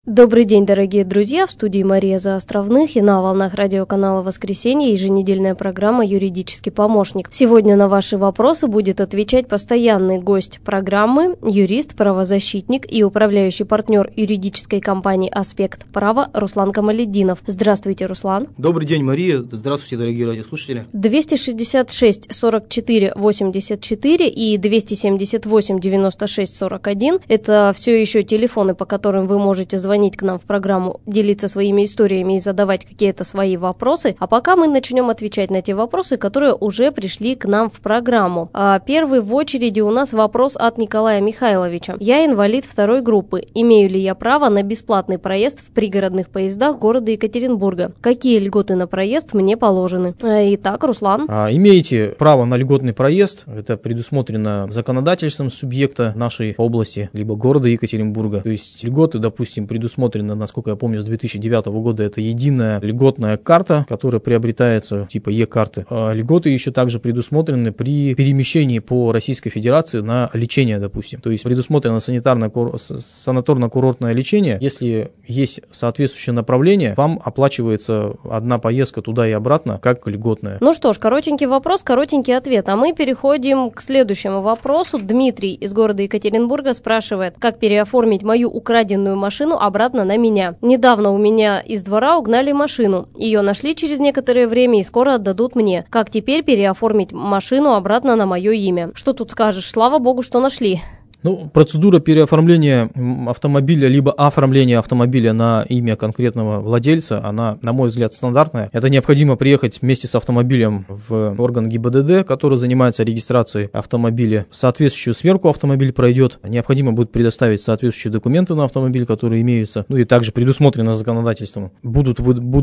Добрый день, дорогие друзья! В студии Мария Заостровных и на волнах радиоканала «Воскресенье» еженедельная программа «Юридический помощник». Сегодня на ваши вопросы будет отвечать постоянный гость программы, юрист, правозащитник и управляющий партнер юридической компании «Аспект права» Руслан Камалетдинов. Здравствуйте, Руслан. Добрый день, Мария. Здравствуйте, дорогие радиослушатели. 266 44 84 и 278 96 41 – это все еще телефоны, по которым вы можете звонить к нам в программу, делиться своими историями и задавать какие-то свои вопросы. А пока мы начнем отвечать на те вопросы, которые уже пришли к нам в программу. Первый в очереди у нас вопрос от Николая Михайловича. Я инвалид второй группы. Имею ли я право на бесплатный проезд в пригородных поездах города Екатеринбурга? Какие льготы на проезд мне положены? Итак, Руслан. Имеете право на льготный проезд. Это предусмотрено законодательством субъекта нашей области, либо города Екатеринбурга. То есть льготы, допустим, предусмотрено, насколько я помню, с 2009 года это единая льготная карта, которая приобретается типа Е-карты. Льготы еще также предусмотрены при перемещении по Российской Федерации на лечение, допустим. То есть предусмотрено санаторно-курортное лечение. Если есть соответствующее направление, вам оплачивается одна поездка туда и обратно как льготная. Ну что ж, коротенький вопрос, коротенький ответ. А мы переходим к следующему вопросу. Дмитрий из города Екатеринбурга спрашивает, как переоформить мою украденную машину обратно на меня. Недавно у меня из двора угнали машину. Ее нашли через некоторое время и скоро отдадут мне. Как теперь переоформить машину обратно на мое имя? Что тут скажешь? Слава богу, что нашли. Процедура переоформления автомобиля, либо оформления автомобиля на имя конкретного владельца, она, на мой взгляд, стандартная. Это необходимо приехать вместе с автомобилем в орган ГИБДД, который занимается регистрацией автомобиля. Соответствующую сверку автомобиль пройдет. Необходимо будет предоставить соответствующие документы на автомобиль, которые имеются. И также предусмотрено законодательством. Будет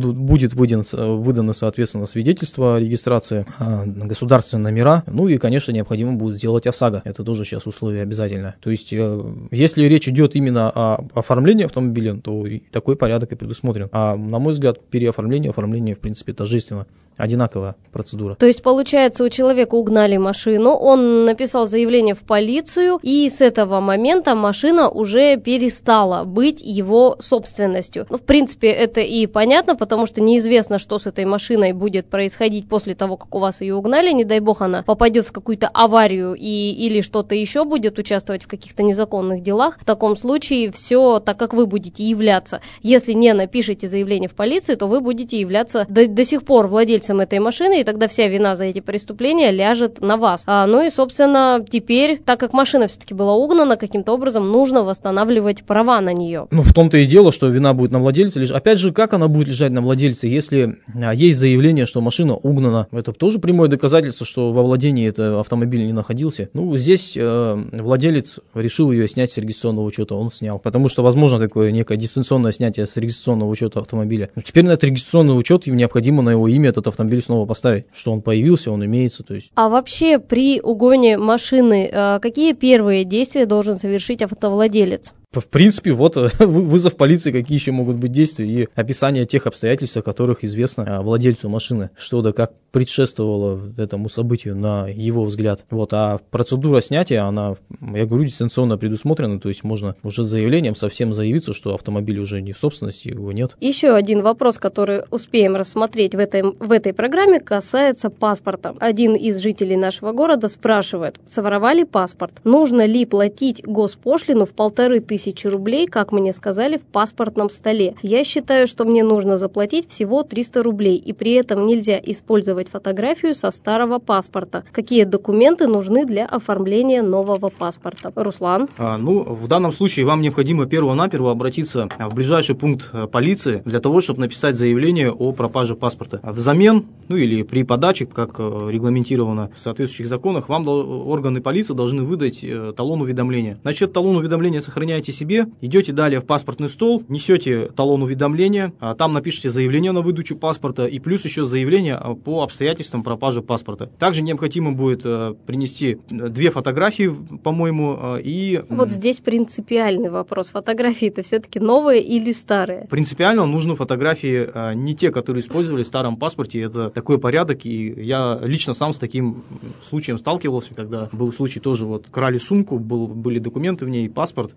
выдано, соответственно, свидетельство о регистрации, государственные номера. И, конечно, необходимо будет сделать ОСАГО. Это тоже сейчас условие обязательное. То есть, если речь идет именно о оформлении автомобиля, то такой порядок и предусмотрен. А на мой взгляд, оформление, в принципе, тождественно. Одинаковая процедура. То есть, получается, у человека угнали машину, он написал заявление в полицию, и с этого момента машина уже перестала быть его собственностью. В принципе, это и понятно, потому что неизвестно, что с этой машиной будет происходить после того, как у вас ее угнали. Не дай бог, она попадет в какую-то аварию или что-то еще будет участвовать в каких-то незаконных делах. В таком случае все так, как вы будете являться. Если не напишите заявление в полицию, то вы будете являться до сих пор владельцем этой машины, и тогда вся вина за эти преступления ляжет на вас. И, собственно, теперь, так как машина все-таки была угнана, каким-то образом нужно восстанавливать права на нее. В том-то и дело, что вина будет на владельце лежать. Опять же, как она будет лежать на владельце, если есть заявление, что машина угнана? Это тоже прямое доказательство, что во владении этот автомобиль не находился. Здесь владелец решил ее снять с регистрационного учета, он снял. Потому что возможно такое некое дистанционное снятие с регистрационного учета автомобиля. Теперь на этот регистрационный учет необходимо на его имя этот автомобиль снова поставить, что он появился, он имеется. То есть. А вообще при угоне машины какие первые действия должен совершить автовладелец? В принципе, вызов полиции, какие еще могут быть действия и описание тех обстоятельств, о которых известно владельцу машины, что да как предшествовало этому событию на его взгляд. А процедура снятия, она, я говорю, дистанционно предусмотрена, то есть можно уже с заявлением совсем заявиться, что автомобиль уже не в собственности, его нет. Еще один вопрос, который успеем рассмотреть в этой программе, касается паспорта. Один из жителей нашего города спрашивает, своровали паспорт, нужно ли платить госпошлину в 1500 рублей, как мне сказали, в паспортном столе. Я считаю, что мне нужно заплатить всего 300 рублей, и при этом нельзя использовать фотографию со старого паспорта. Какие документы нужны для оформления нового паспорта? Руслан? В данном случае вам необходимо перво-наперво обратиться в ближайший пункт полиции для того, чтобы написать заявление о пропаже паспорта. Взамен, или при подаче, как регламентировано в соответствующих законах, вам органы полиции должны выдать талон уведомления. Значит, талон уведомления сохраняете себе, идете далее в паспортный стол, несете талон уведомления, там напишите заявление на выдачу паспорта и плюс еще заявление по обстоятельствам пропажи паспорта. Также необходимо будет принести 2 фотографии, по-моему, и... Здесь принципиальный вопрос. Фотографии-то все-таки новые или старые? Принципиально нужны фотографии не те, которые использовали в старом паспорте. Это такой порядок, и я лично сам с таким случаем сталкивался, когда был случай тоже, крали сумку, были документы в ней, паспорт, пришлось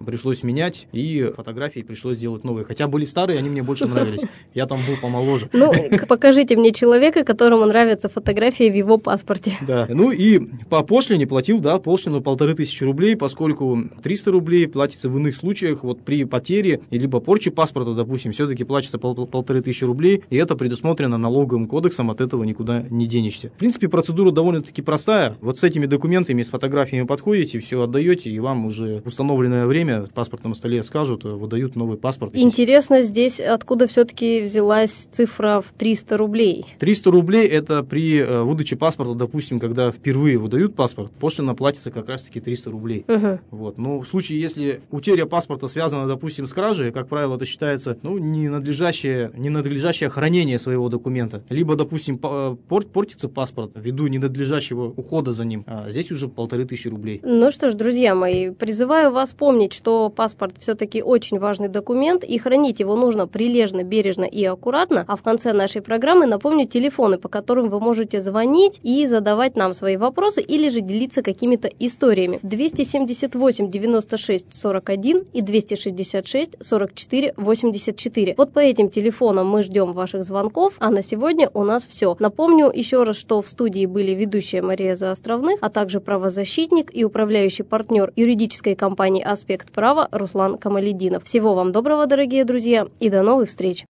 менять, и фотографии пришлось делать новые. Хотя были старые, они мне больше нравились. Я там был помоложе. Ну, покажите мне человека, которому нравятся фотографии в его паспорте. Да. Ну и по пошлине платил, да, пошлину 1500 рублей, поскольку 300 рублей платится в иных случаях, вот при потере либо порче паспорта, допустим, все-таки платится 1500 рублей, и это предусмотрено налоговым кодексом, от этого никуда не денешься. В принципе, процедура довольно-таки простая. Вот с этими документами, с фотографиями подходите, все отдаете, и вам уже в установленное время в паспортном столе скажут, выдают новый паспорт. Интересно здесь, откуда все-таки взялась цифра в 300 рублей? 300 рублей – это при выдаче паспорта, допустим, когда впервые выдают паспорт, пошлина платится как раз-таки 300 рублей. Вот. Но в случае, если утеря паспорта связана, допустим, с кражей, как правило, это считается ненадлежащее хранение своего документа. Либо, допустим, портится паспорт ввиду ненадлежащего ухода за ним, а здесь уже 1500 рублей. Ну что ж, друзья мои, призываю вас помнить, что паспорт все-таки очень важный документ, и хранить его нужно прилежно, бережно и аккуратно. А в конце нашей программы напомню телефоны, по которым вы можете звонить и задавать нам свои вопросы или же делиться какими-то историями. 278 96 41 и 266 44 84. Вот по этим телефонам мы ждем ваших звонков, а на сегодня у нас все. Напомню еще раз, что в студии были ведущая Мария Заостровных, а также правозащитник и управляющий партнер юридической компании «Аспект права» Руслан Камалетдинов. Всего вам доброго, дорогие друзья, и до новых встреч!